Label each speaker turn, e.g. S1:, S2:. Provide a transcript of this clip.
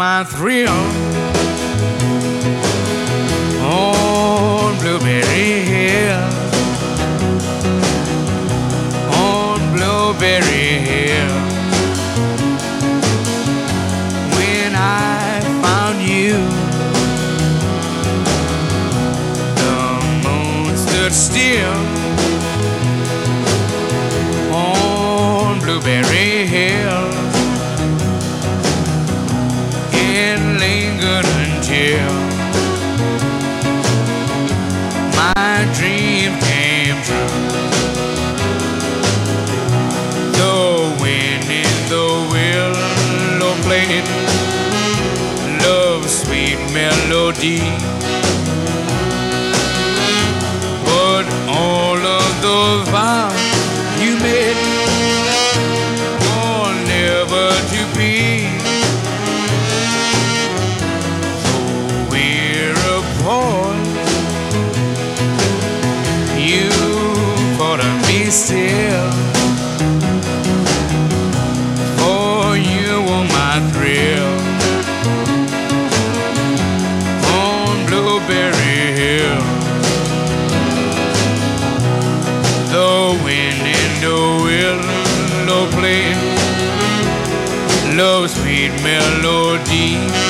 S1: my thrill on Blueberry Hill, on Blueberry Hill. When I found you, the moon stood still on Blueberry Hill. It lingered until my dream came true. The wind in the willow played love's sweet melody, but all of the vows you made were never to be. So we're apart, you thought of me still, for you were my thrill on Blueberry Hill. The wind in the willow played love's sweet melody,